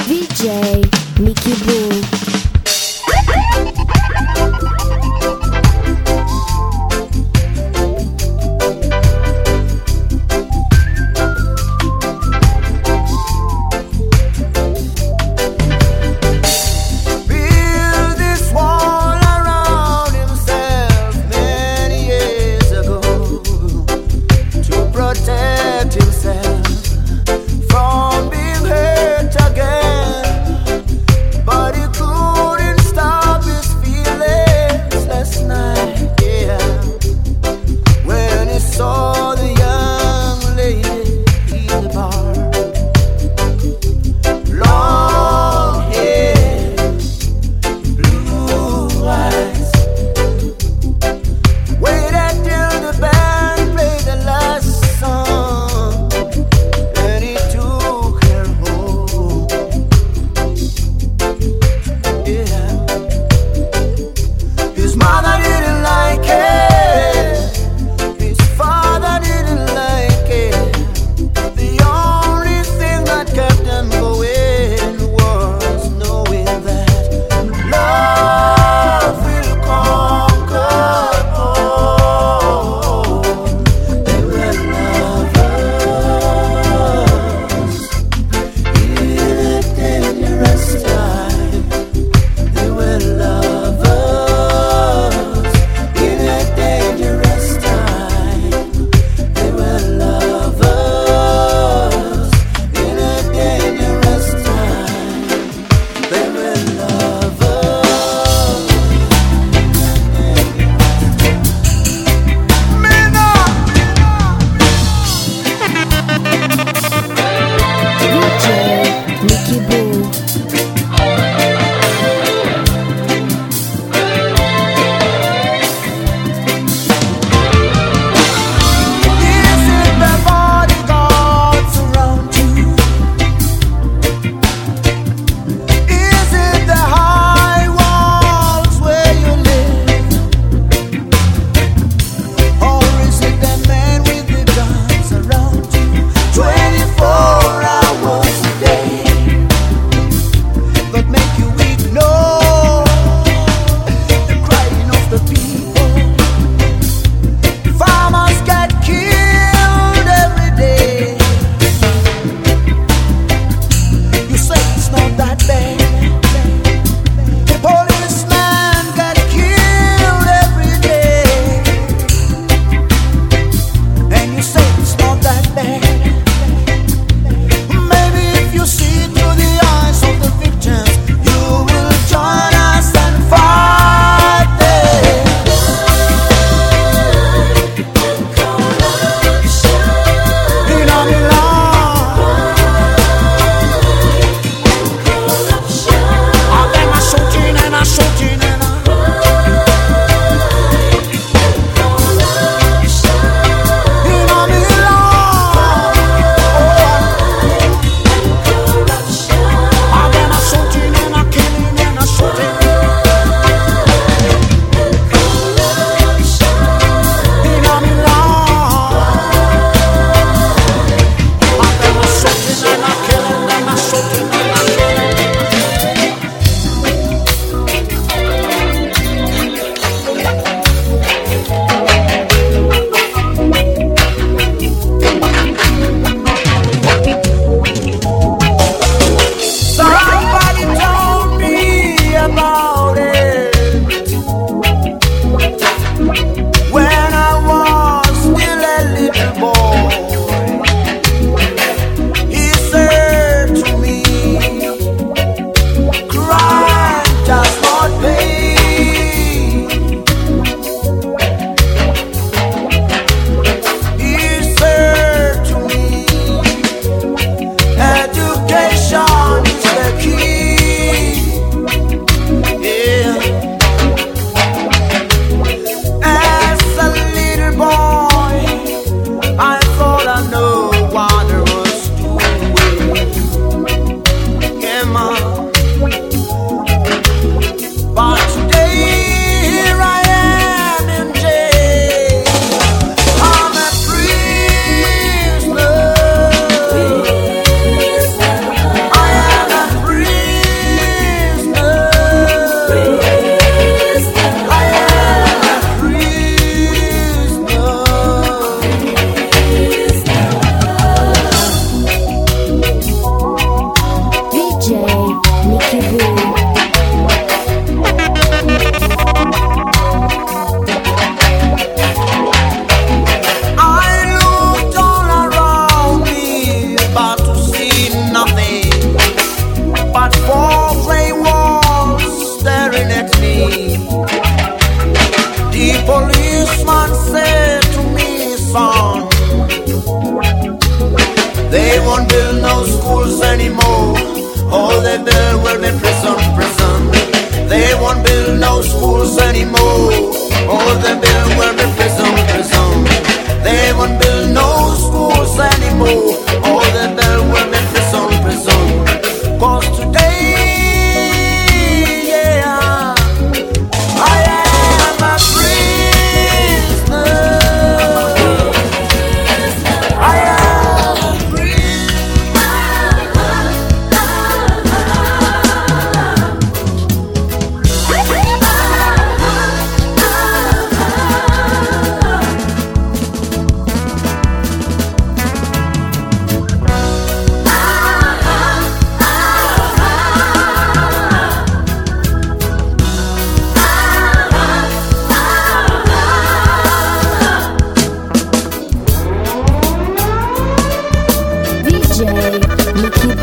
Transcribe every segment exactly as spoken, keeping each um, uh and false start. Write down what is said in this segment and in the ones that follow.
D J Mickey Boo.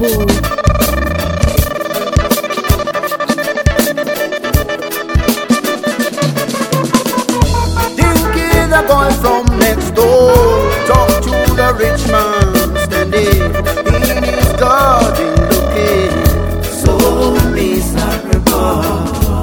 Boo. Dinky, the boy from next door, talk to the rich man standing in his garden looking so miserable.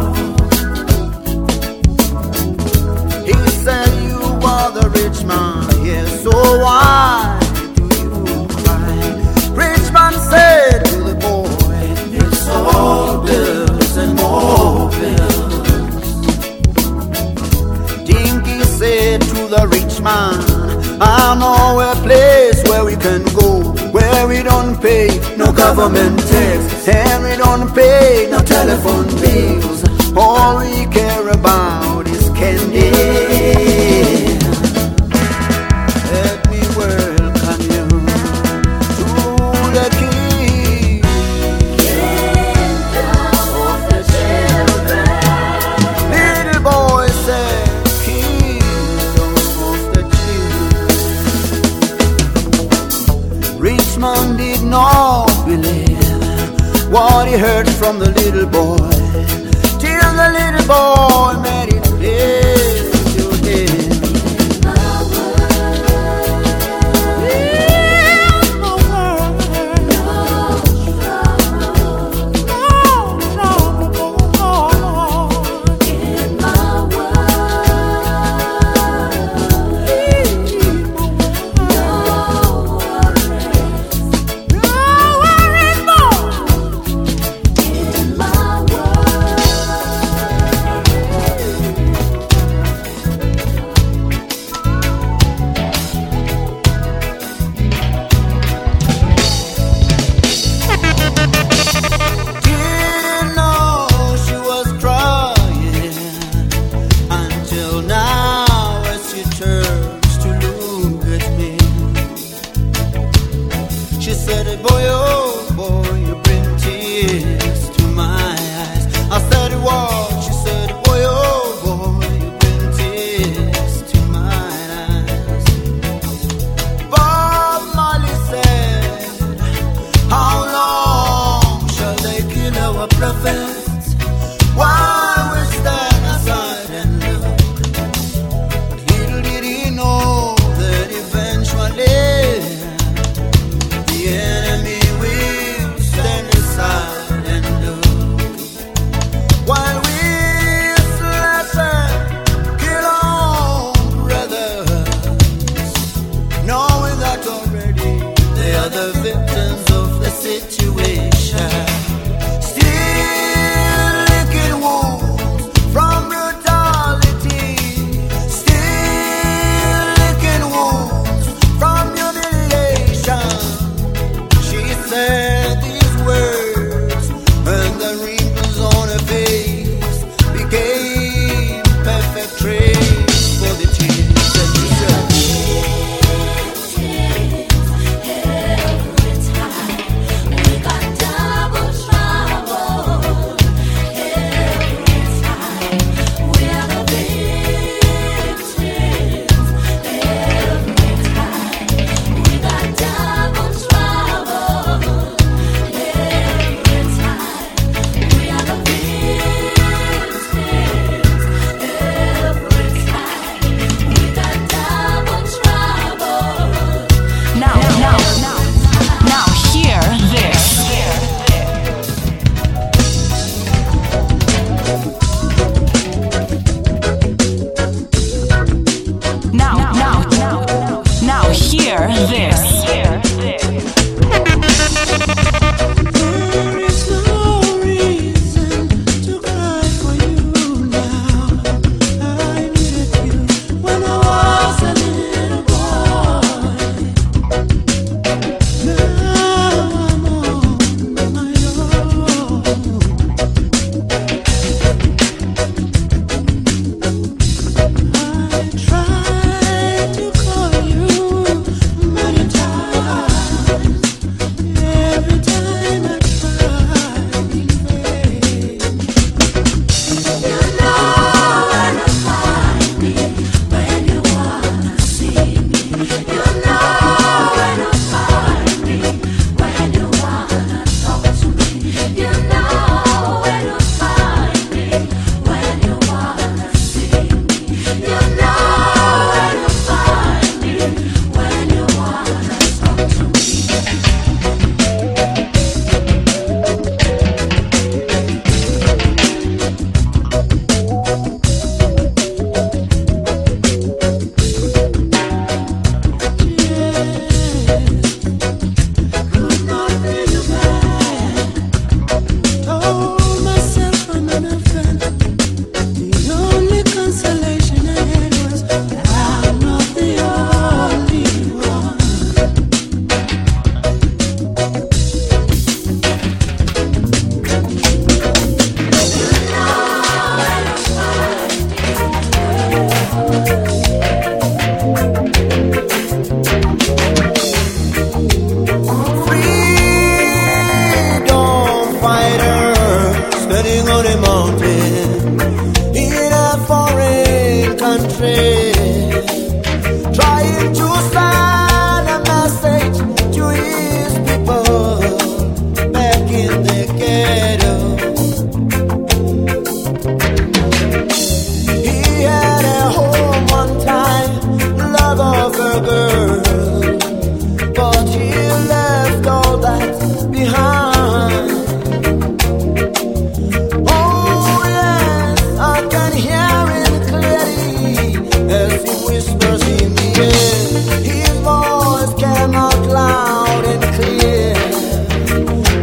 He said, you are the rich man, yes, so why do you cry? Rich man said to the boy, it's all bills and more bills. Dinky said to the rich man, I know a place where we can go, where we don't pay no government tax, and we don't pay no telephone bills. All we care about is candy. Let me welcome you to the kingdom of the children. Little boy said, kingdom of the children. Rich man did not believe what he heard from the little boy, till the little boy made it clear to him. The victims of the situation still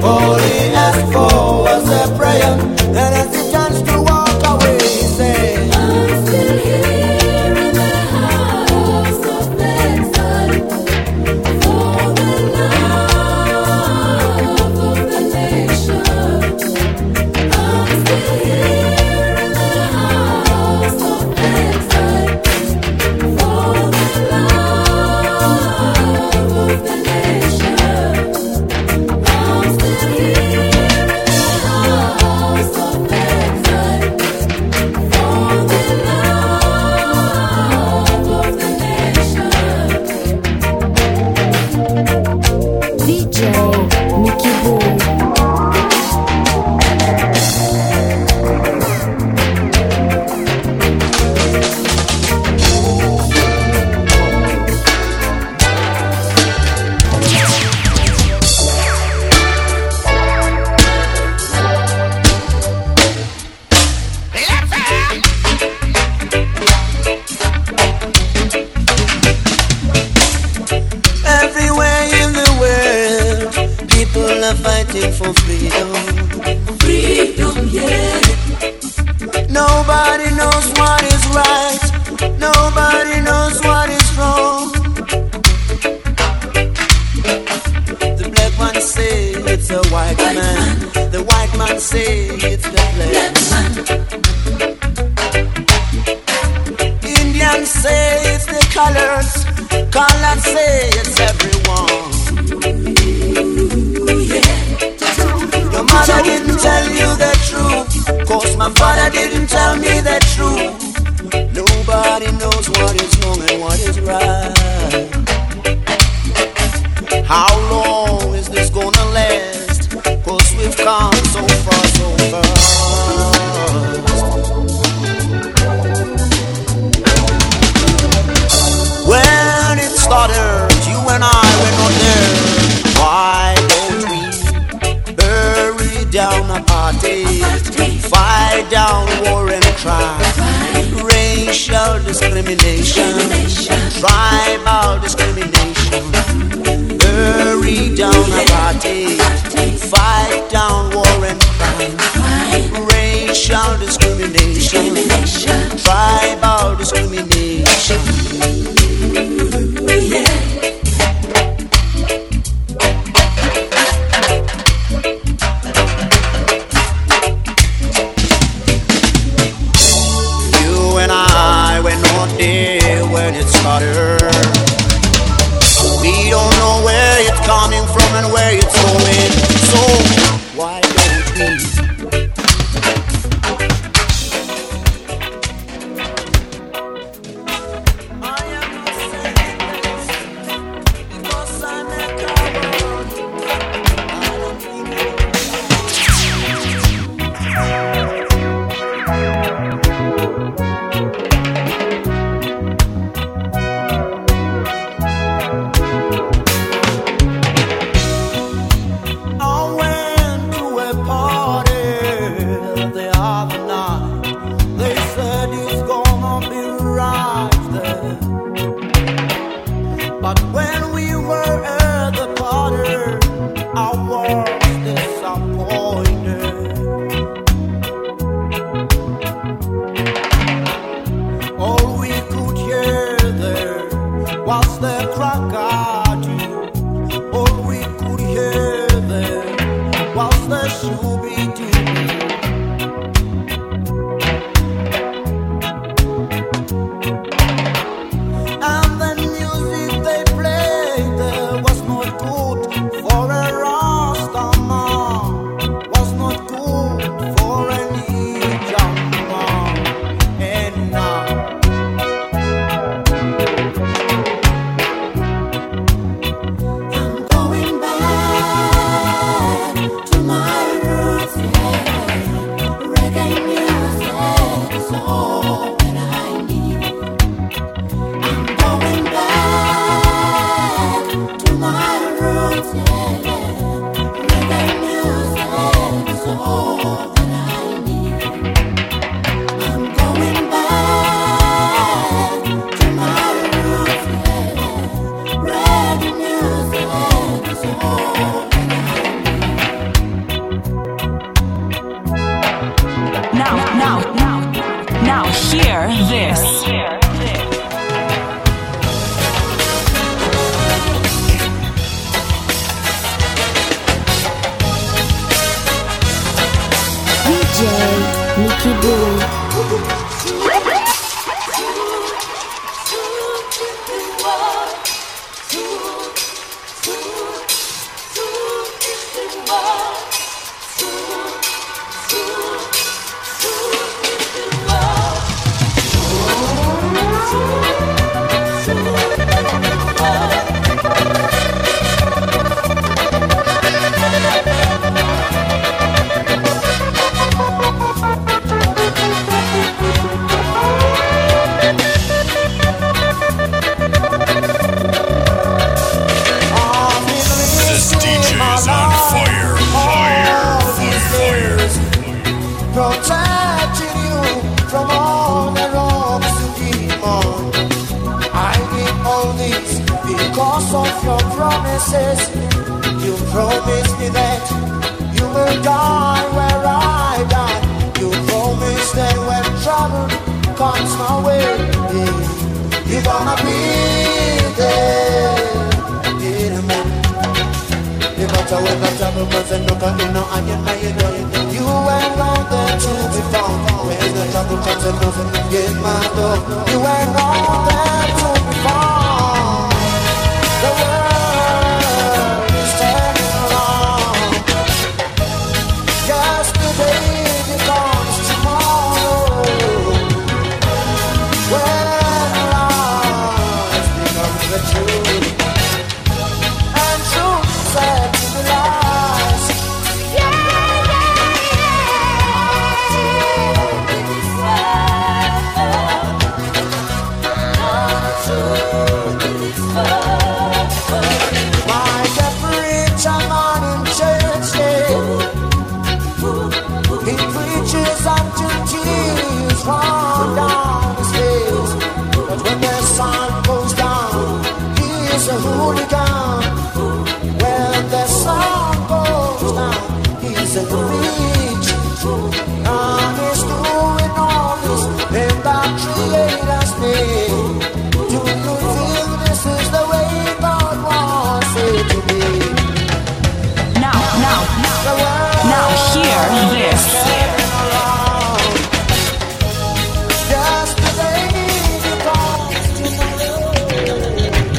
All he asked for was a prayer, and as he turns to walk away, he said, I'm still here in the house of Bedside for the love of the nation. I'm still here in the house of Bedside for the love of the nation. I'm still here in the house of Bedside for the love of the nation. D J Mickey Boo. everywhere in the world, people are fighting for freedom. Freedom, yeah. Nobody knows what is right. Nobody knows what is wrong. The black man say it's a white man. The white man say it's the black man. Indians say it's the colors. Colors say it's everyone. Your mother didn't tell you the truth, 'cause my father didn't tell me the truth. Nobody knows what is wrong and what is right. How long is this gonna last? 'Cause we've come so far, so fast. When it started, you and I were not there. Why don't we bury down apartheid, fight down war and crime, racial discrimination, tribal discrimination, bury down apartheid, fight down war and crime, racial discrimination, tribal discrimination. You and I were not there when it started. We don't know where it's coming from and where it's going. So why don't we? I am not senseless because I'm a coward. I don't need it. I went to a party the other night. They said it's gonna be right there. But when we were at the party, I was disappointed. All we could hear there was the crocodile. All we could hear there was the shooby-doo. And the music they played there was not good for a Rastaman, was not good for any young man. And now I'm going back to my roots, yeah. hear this. D J Nicky Boo. Protecting you from all the wrongs you keep on. I did all this because of your promises. You promised me that you will die where I die. You promised that when trouble comes my way, you're gonna be there. Yeah, man. You got to win the trouble, cause you look at you know I can make it. You ain't wrong there to be found. When the trouble comes and nothing can get my door. You ain't wrong there to be found. The world is turning around. Yesterday becomes tomorrow. When lies become the truth, and truth said to the lies. Like a preacher man in church, he preaches until tears run down his face. But when the sun goes down, he is a hooligan. When the sun goes down, he's a rich. And he's doing all this in that Creator's name. Do you feel this is the way God wants it to be? Now, now, now, now hear this. Yesterday becomes tomorrow.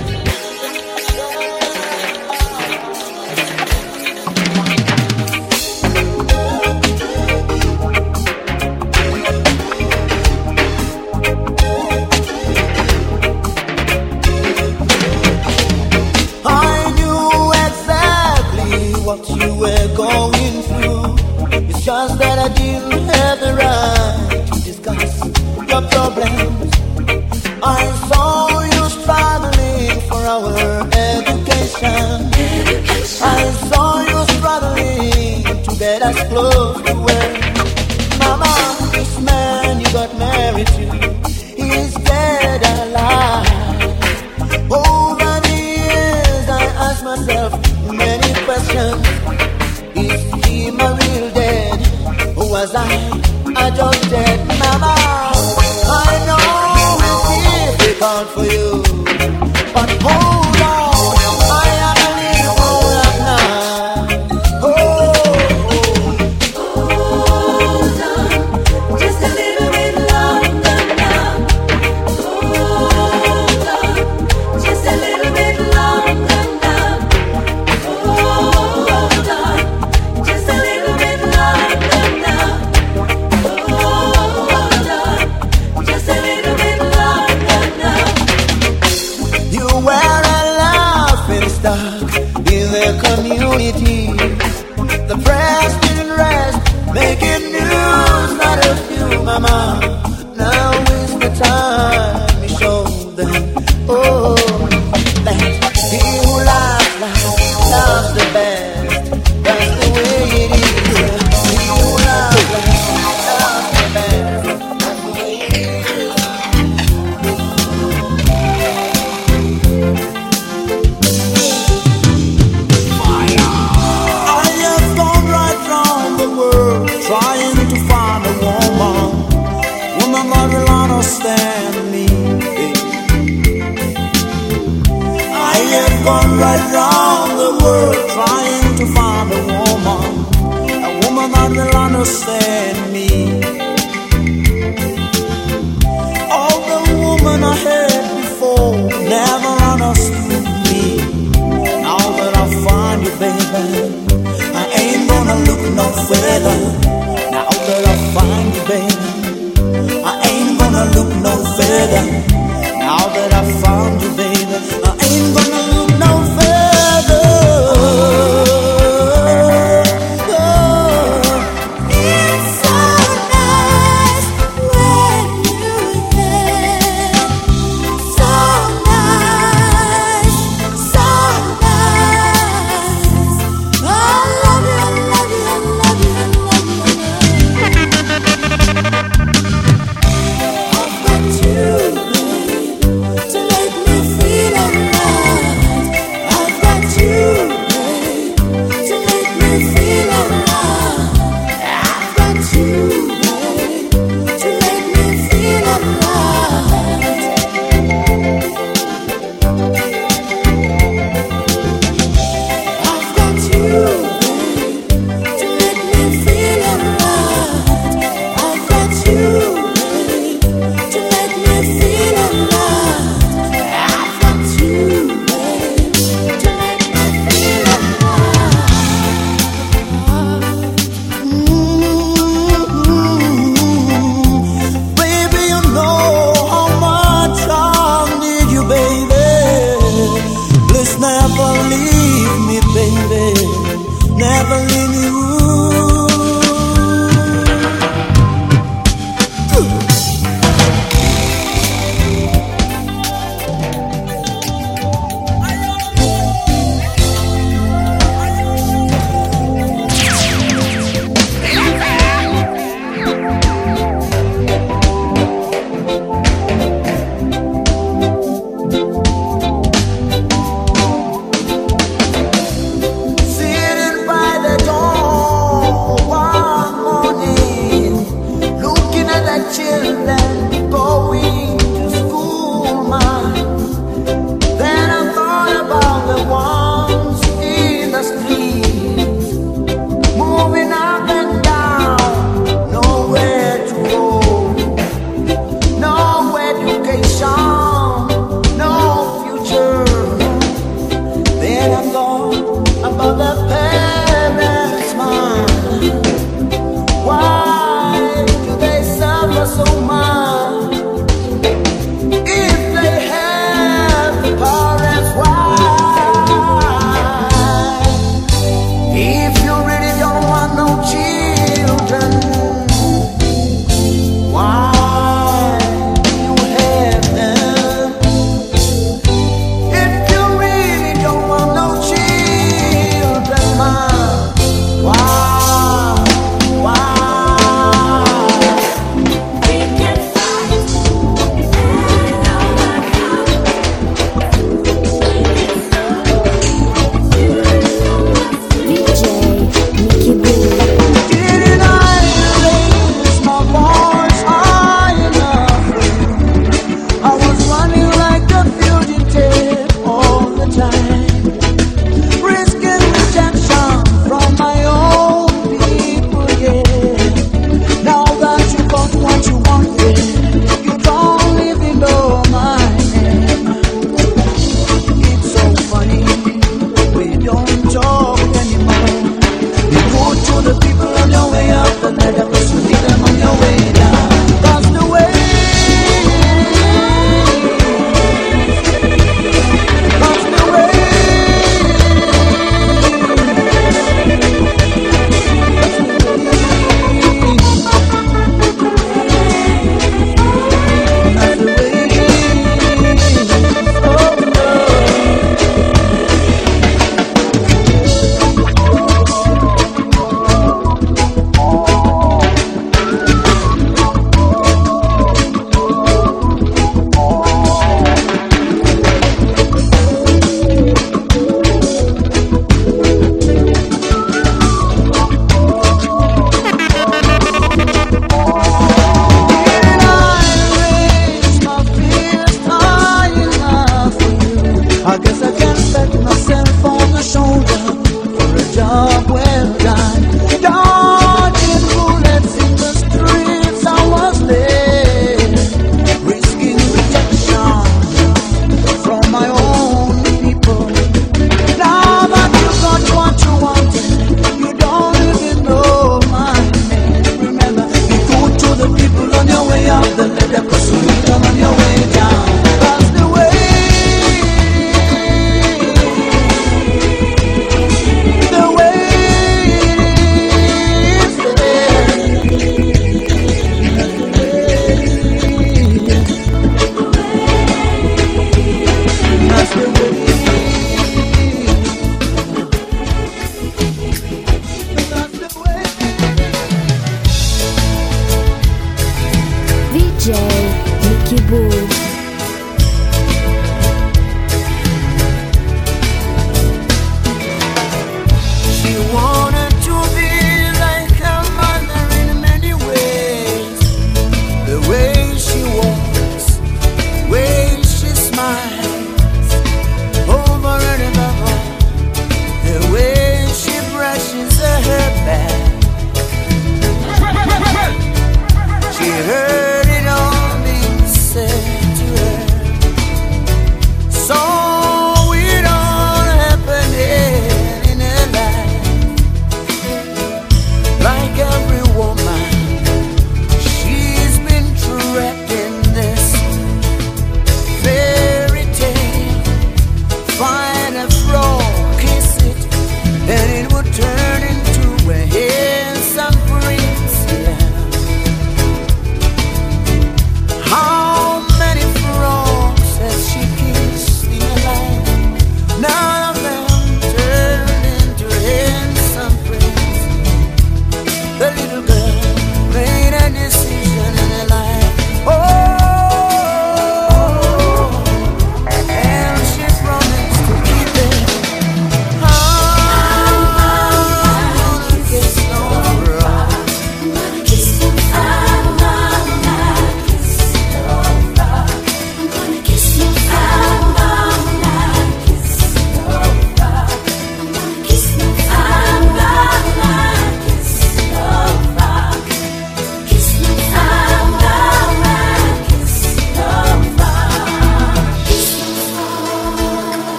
I knew exactly what you were going through. It's just that I didn't have the right to discuss your problems. I saw you struggling for our education. I saw you struggling to get us close to where Mama, this man you got married to, he's dead alive. Over the years I asked myself many questions. Is he my real dad? Or was I adopted? Mama, I know it's difficult for you, but hold on, I am a little grown up now. Oh, Hold on, just a little bit longer now. Hold on, just a little bit longer now. Hold on, just a little bit longer now. Hold on, just a little bit longer now. you were a laughing stock in the community. The press didn't rest, making news, not a few, Mama. Now is the time we show them, oh, that he who laughs loud loves the best. That's the way it is. He who laughs loud loves the best. That's the way it is. I have gone right round the world trying to find a woman, woman that will understand me. All the woman I had before never understood me. Now that I find you, baby, I ain't gonna look no further. Now that I find you, baby, I ain't gonna look no further. Now that I found you, baby, I ain't gonna look no further.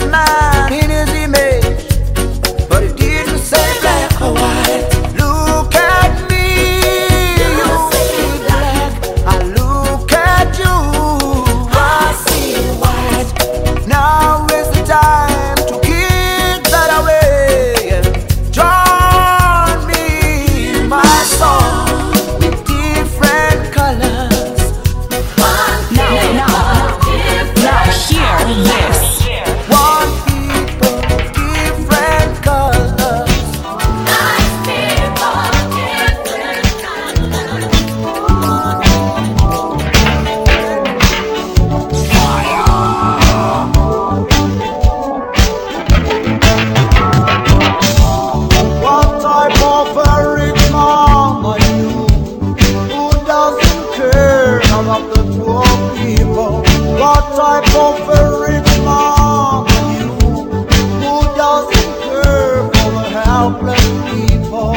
man in his image, but it didn't say black or white. Look at me, you see black. I look at you, I see white. Now is the time to kick that away. Join me in my song with different colors. Now, now, now hear this. One people, different colors. Nice people, different colors. What type of a rich man are you who doesn't care about the poor people? What type of a rich man are you who doesn't care for the helpless people?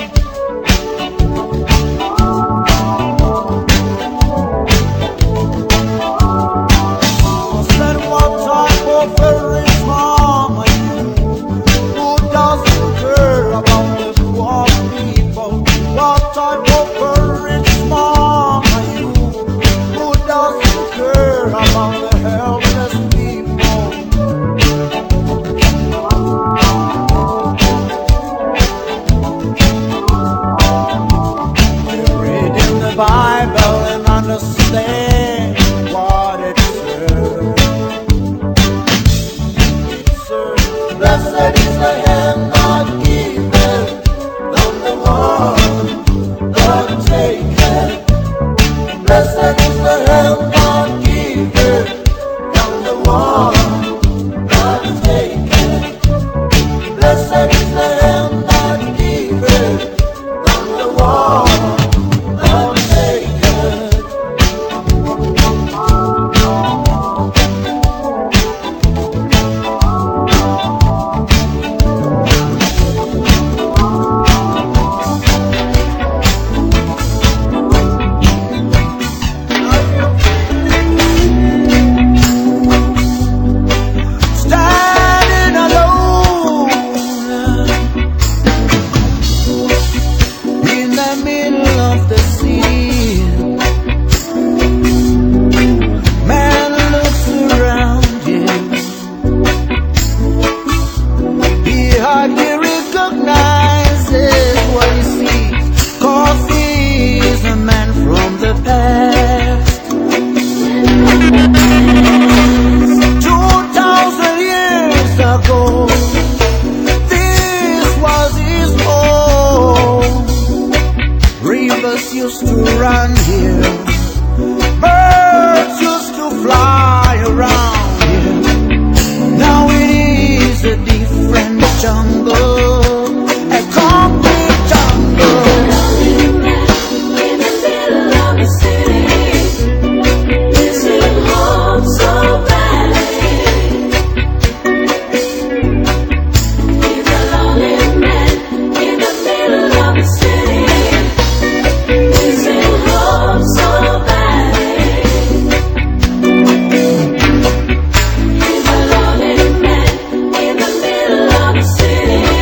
I said, what type of a rich man are you who doesn't care about the poor people? What type of a rich man are you who doesn't care about the helpless people? Reading the Bible and understand what it says. Blessed is the hand that giveth, not the one that taketh. Blessed is the hand that giveth, not the one that taketh. Blessed is the hand that giveth, not the one that taketh. Standing alone in the middle of the sea, man looks around him. He hardly recognizes what he sees, 'cause he is a man from the past. Two thousand years ago, this was his home. Rivers used to run here, birds used to fly around here. Now it is a different jungle, a concrete jungle. In the middle of the city, missing home so badly. He's a lonely man in the middle of the city, missing home so badly. He's a lonely man in the middle of the city.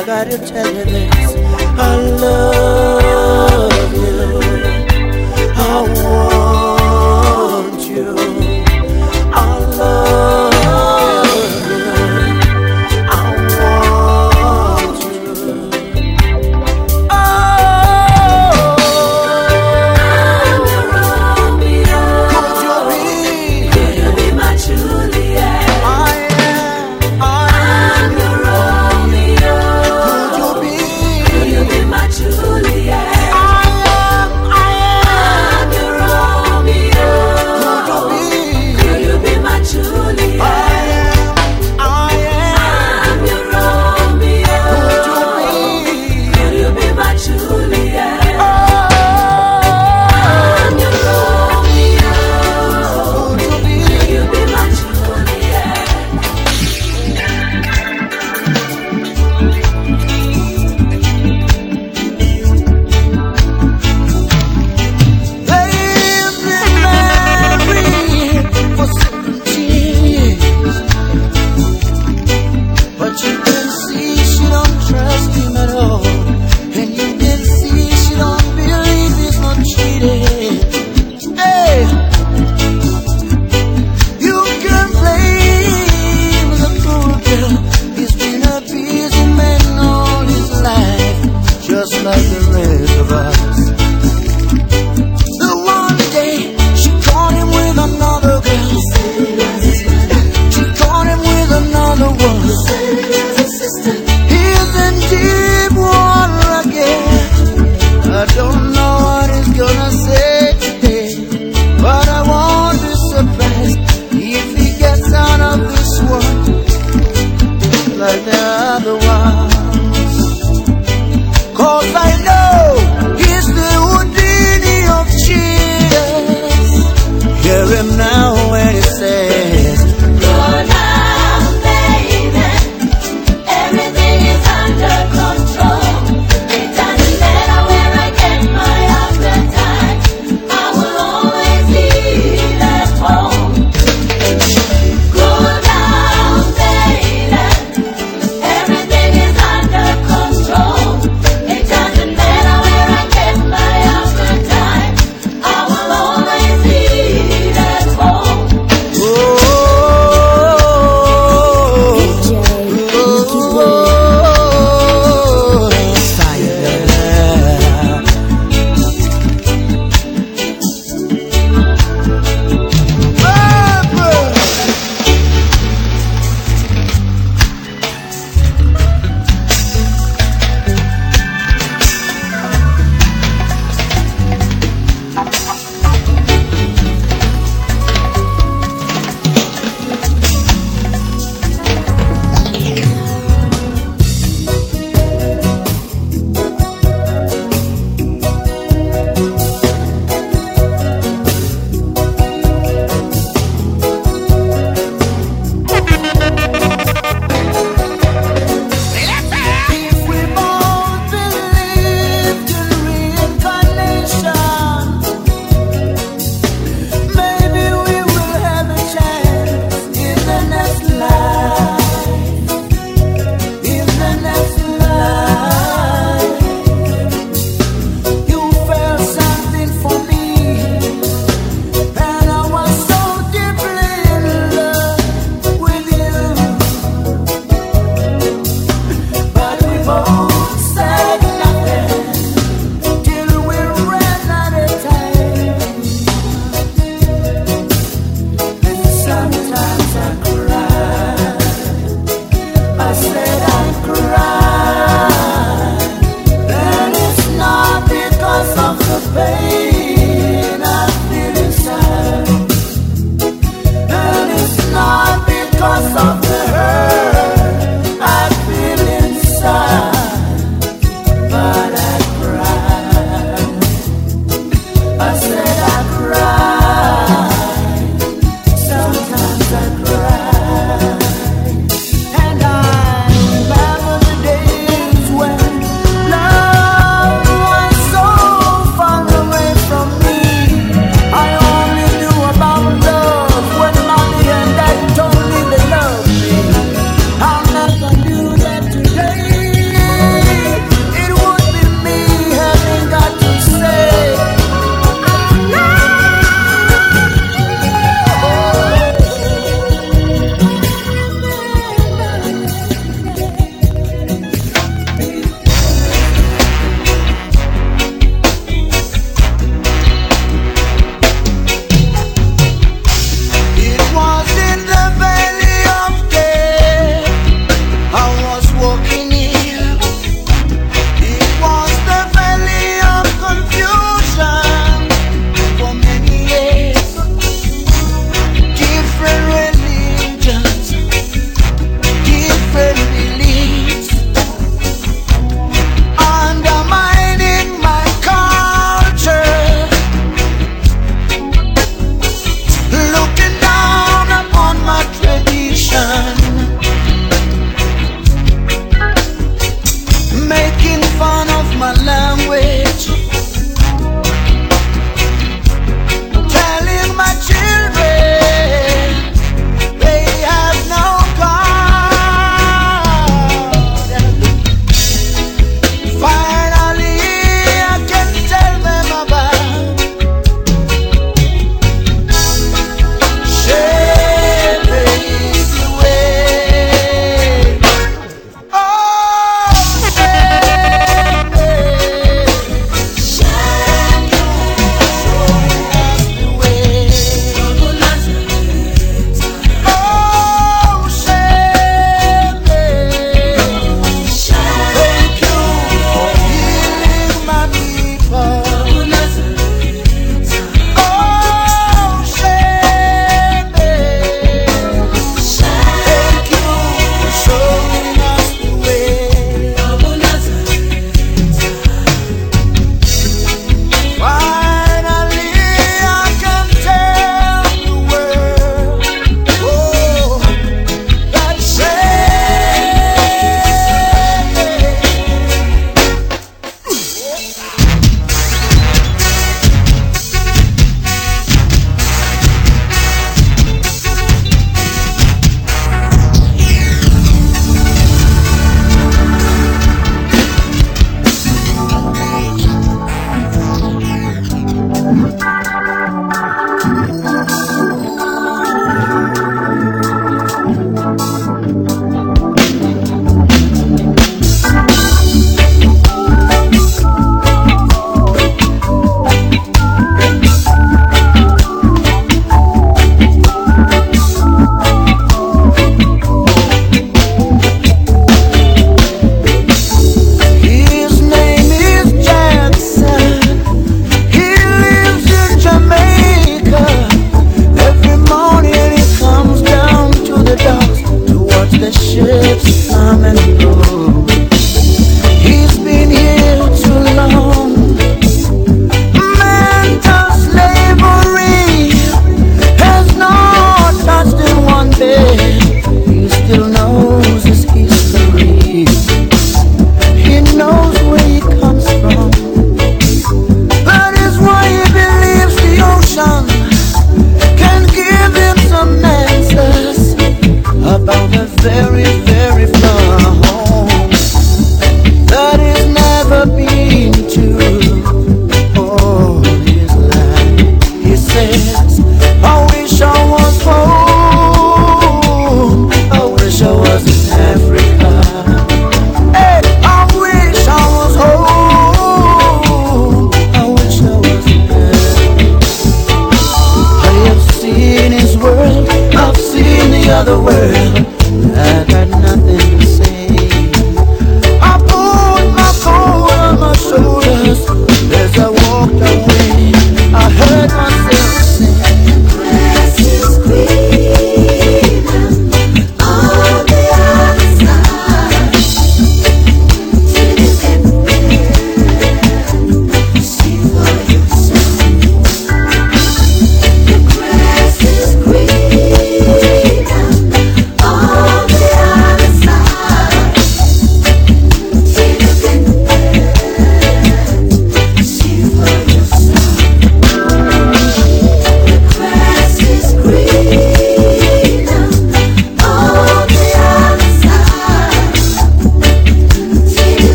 I gotta tell you this. I love you. I want you. I love you. I want you. Oh, I'm your Romeo. could you be? Could you be my Juliet? I am. I I'm your Romeo. Could you be? Could you be my Juliet? I am. I am. I'm your Romeo. Could you be? Could you be my Juliet? I am. I am. I'm your Romeo. Could you be? Could you be my Juliet? Oh, I'm your Romeo. could you be? Could you be my Juliet? They've been married for seventeen years, but you can see she don't trust him at all, and you can see she don't believe he's not cheating. Hey, you can blame the poor girl. He's been a busy man all his life, just like the rest of us. The one day she caught him with another girl. She caught him with another one. He's in deep water again. I don't know what he's gonna say today, but I won't be surprised if he gets out of this one like the other ones. 'Cause I know he's the Houdini of cheers. Hear him now when he says, Go now, baby. Everything is under control. It doesn't matter where I get my appetite. I will always eat at home. Go now, baby. Everything is under control. It doesn't matter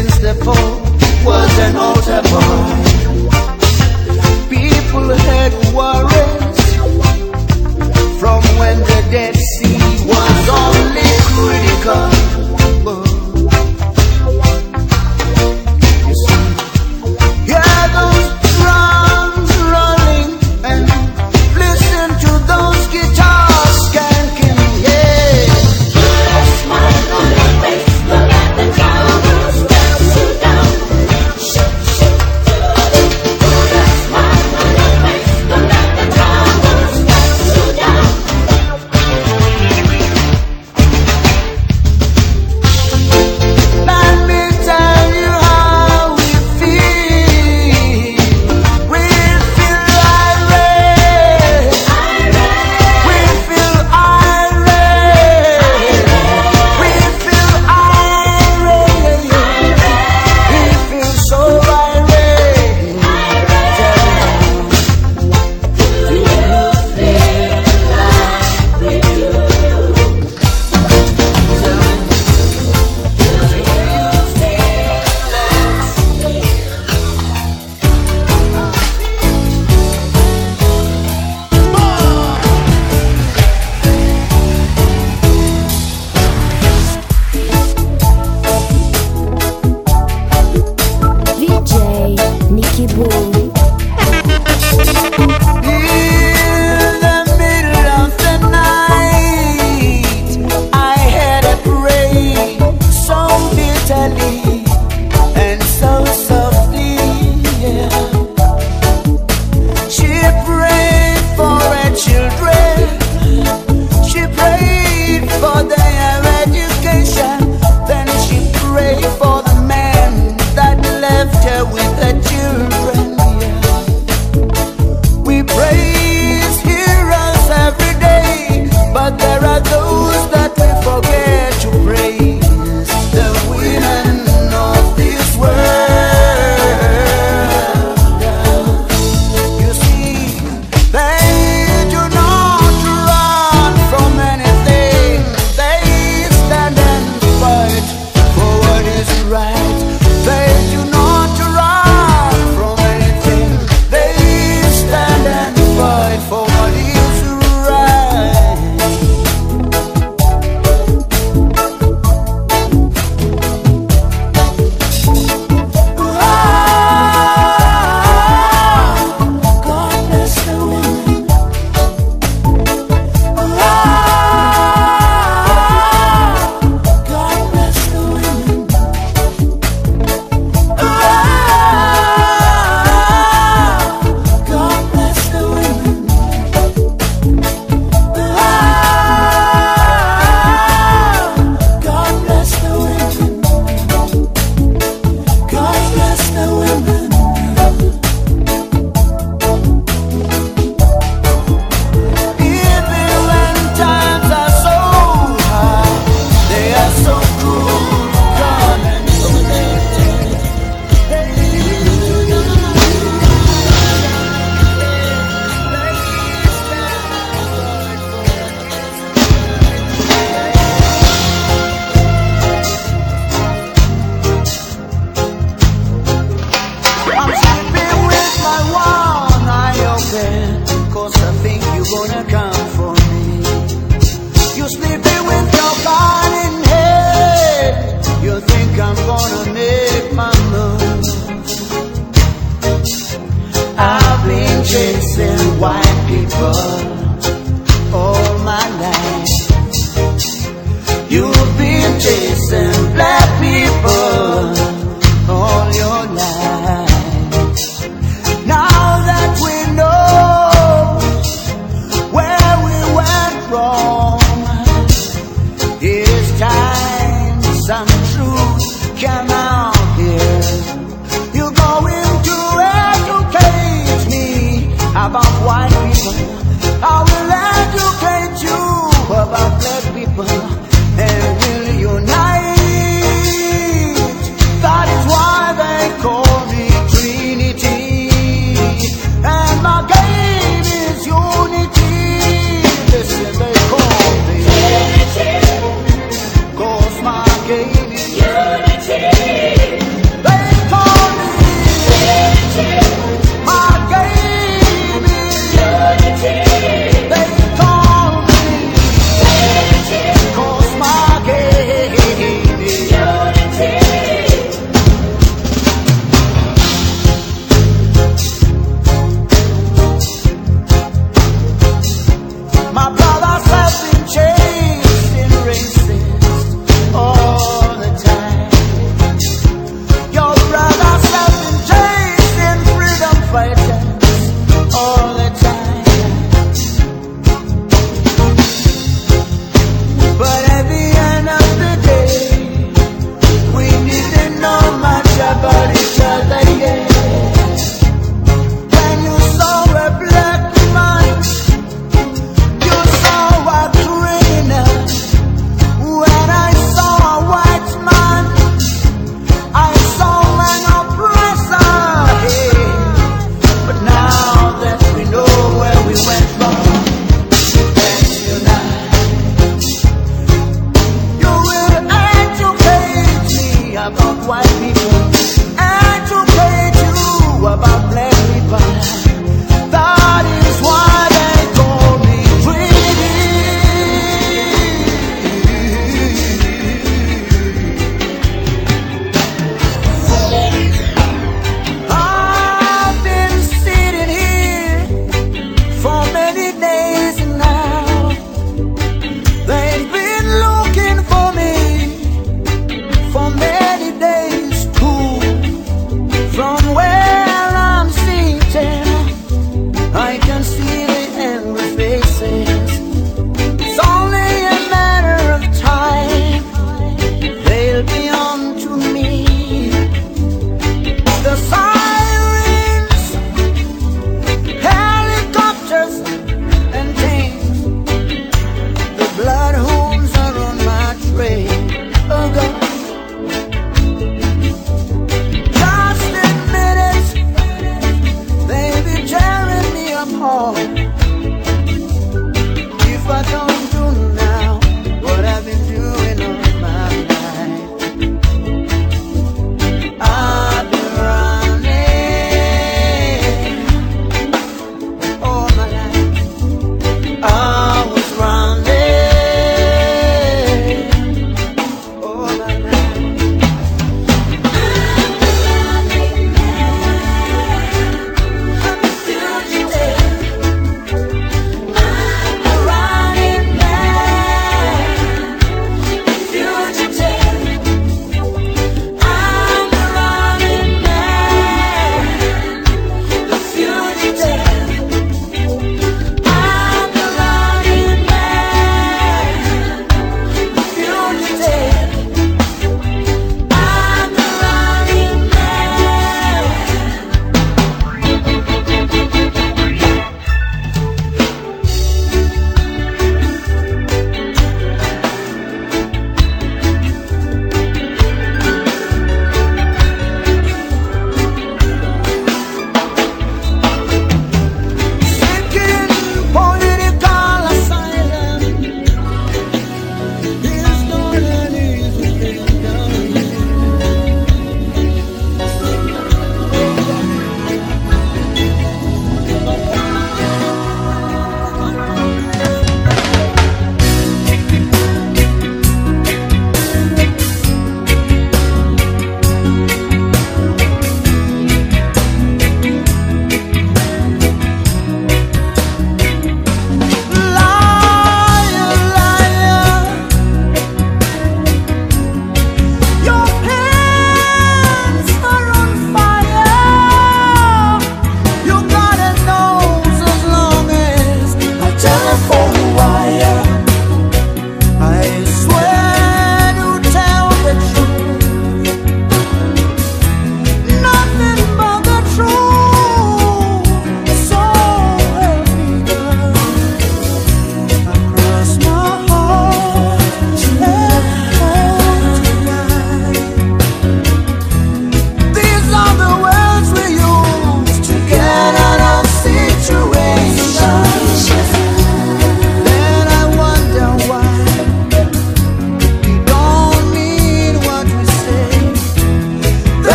since the fall was an altar boy. People had worries from when the Dead Sea was only critical. You see, hear those drums rolling and listen to those guitars skanking. Yeah. Put a smile on your face, look at the drummers dance you down. Shoot, shoot, put a smile on your face, look at the drummers dance you down.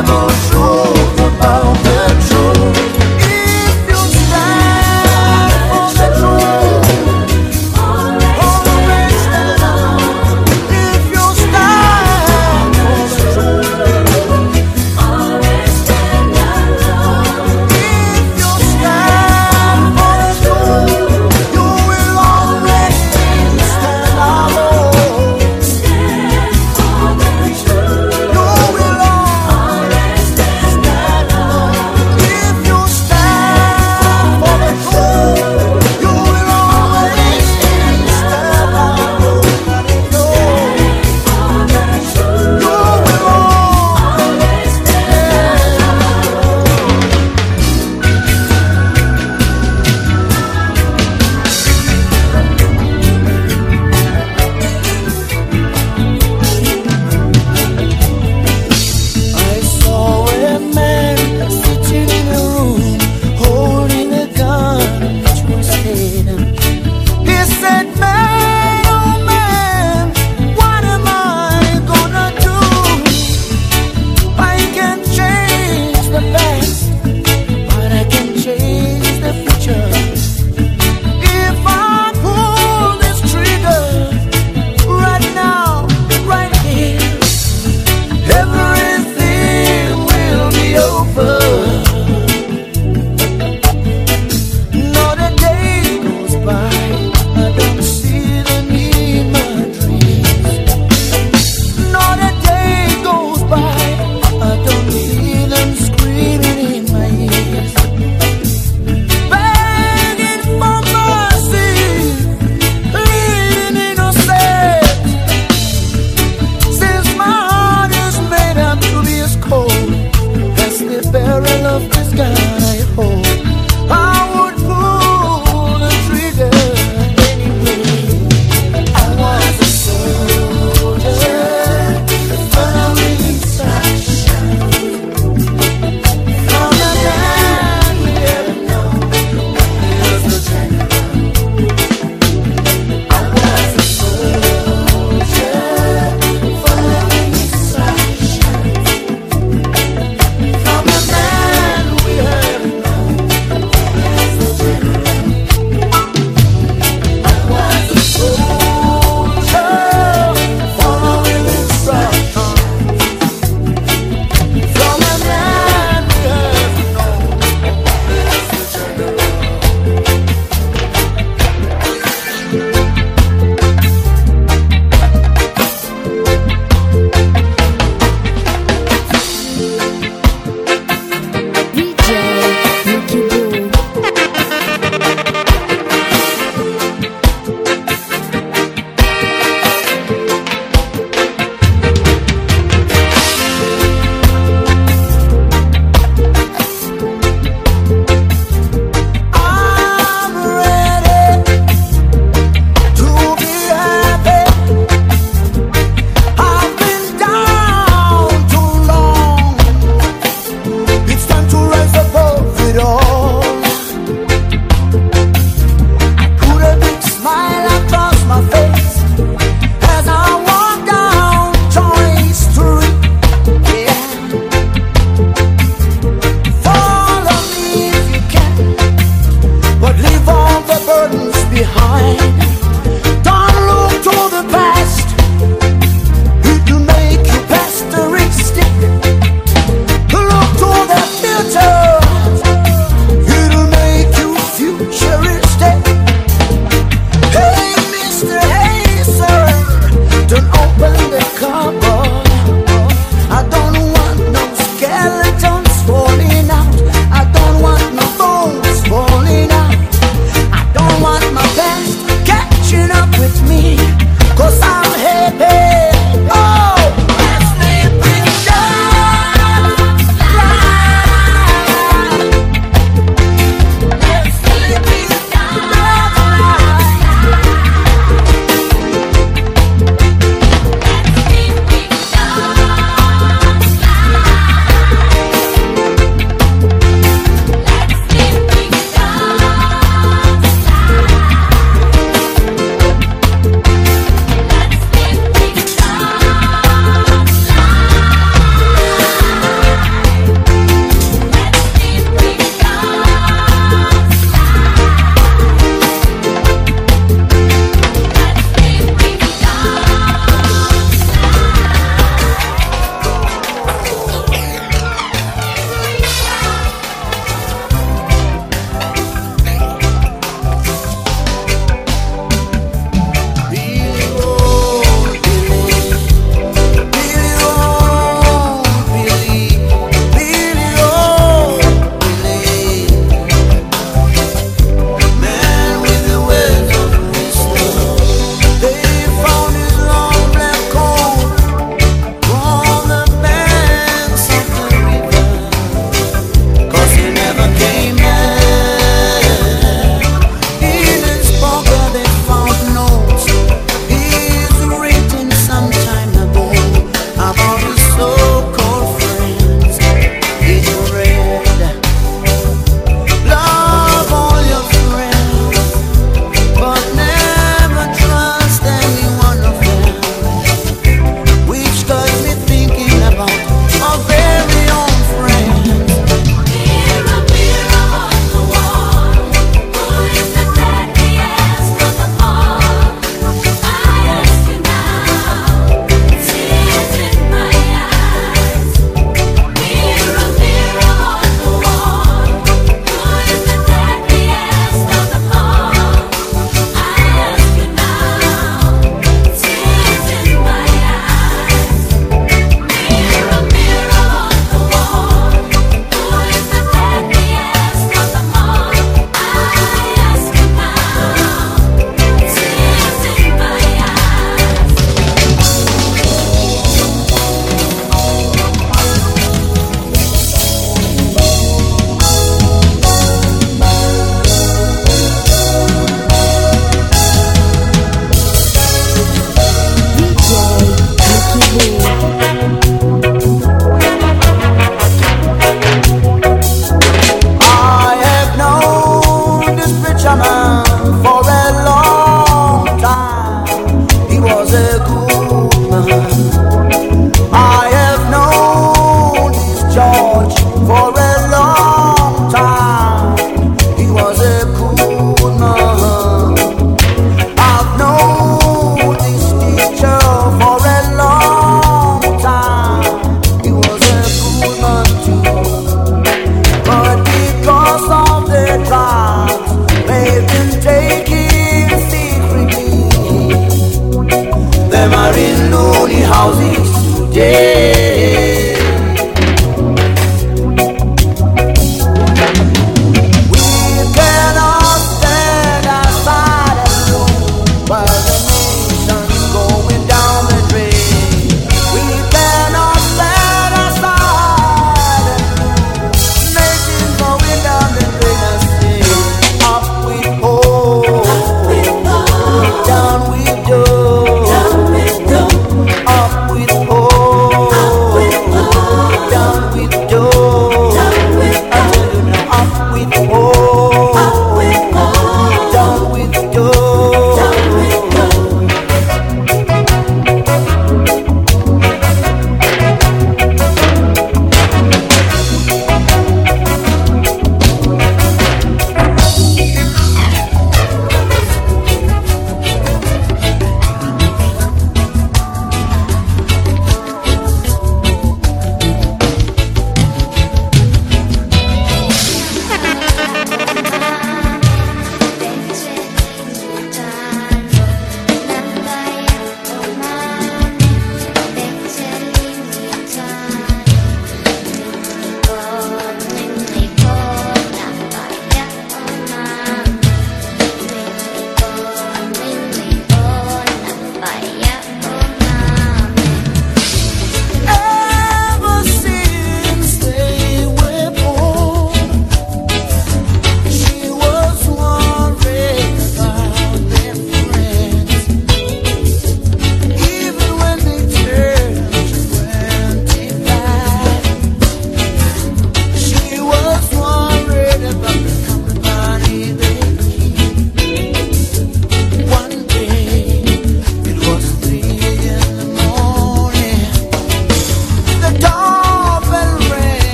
the truth about the truth. If you stand for the truth, always stand alone. If you stand for the truth, always stand alone. If you stand for the truth, you will always stand alone. Stand for the truth. You will always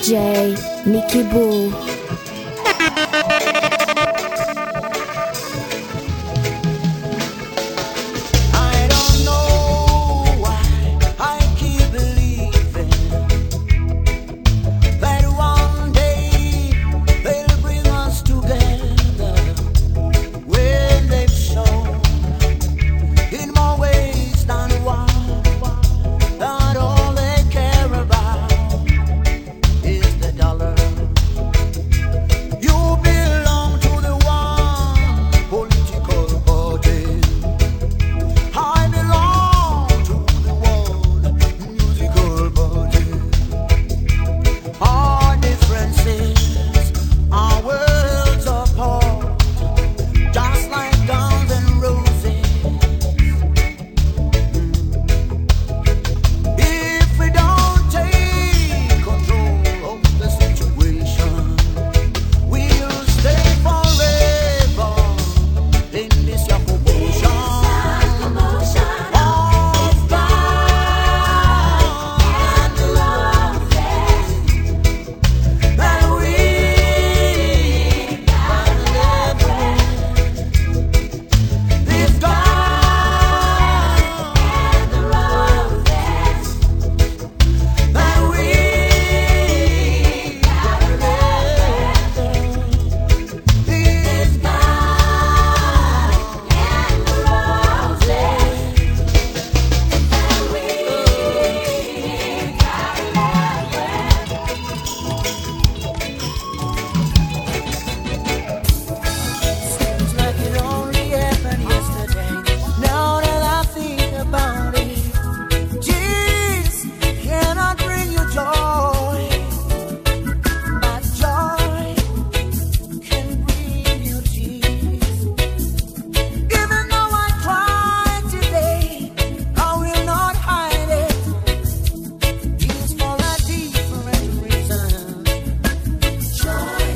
J Nicky Boo. I don't know why I keep believing that one day they'll bring us together when they've shown in more ways than one that all they care about is the dollar. You belong to the one political party. I belong to the one musical party. Our differences are worlds apart, just like Guns and Roses. If we don't take control of the situation, we'll stay forever in this commotion of God and roses that we gotta live with. This God and the roses that we gotta live with. This God and the Seems like it only happened yesterday. Now that I think about it, Jesus cannot bring you joy, but joy can bring you peace. Even though I cry today, I will not hide it. It's for a different reason. Joy.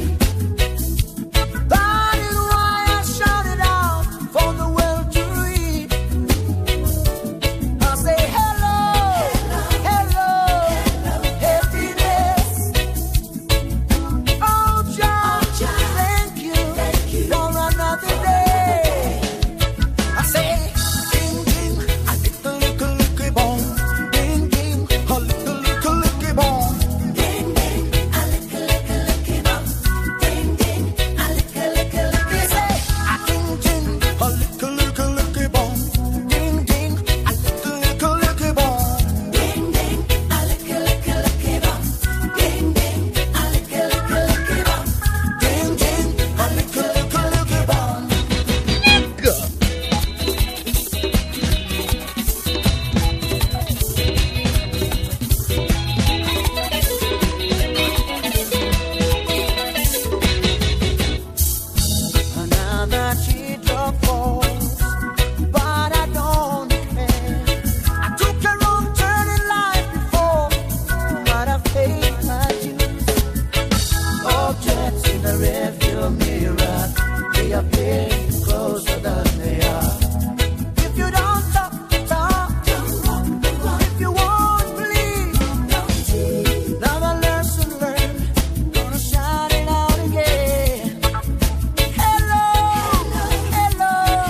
That is why I shout it out for the world to read. I say hello, hello, happiness. Oh, joy, thank you for another day. I say, ding, ding, a little, little, little bone. Ding, ding, a little, little, little bone. Ding, ding, a little, little, little bone. Ding, ding, a little, little, little say, a ding, ding, a little, little, little bone. Ding, ding, a little, little, little bone. Ding, ding, a little, little, little bone. Ding, ding, a little, little, little bone. Ding, ding, a little, little, little bone. Another teardrop falls, but I don't care. I took a wrong turn in life before, but I paid my dues. Objects in the rearview mirror, they appear closer than they are. If you don't talk, talk. If you won't believe, another lesson learned, gonna shout it out again. Hello, hello,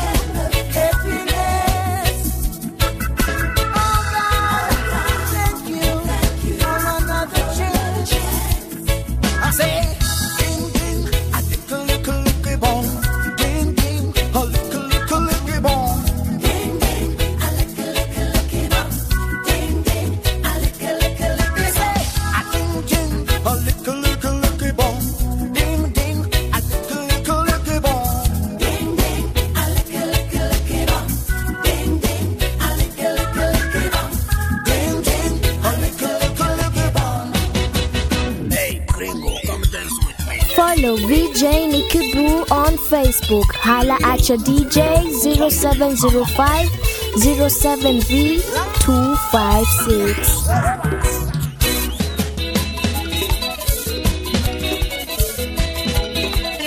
happiness. Oh God, thank you for another chance. I say, ding, ding, a little, little, little bone. Ding, ding, a little, little, little bone. Ding, ding, a little, little, little bone. Ding, ding, a little, little, little say, a ding, ding, a little, little, little bone. Ding, ding, a little, little, little bone. Ding, ding, a little, little, little bone. Ding, ding, a little, little, little bone. Ding, ding, a little, little, little bone. Hey, gringo, come dance with me. Follow V J Nicky Boo on Facebook. Holla at your D J zero seven zero five zero seven V two five six.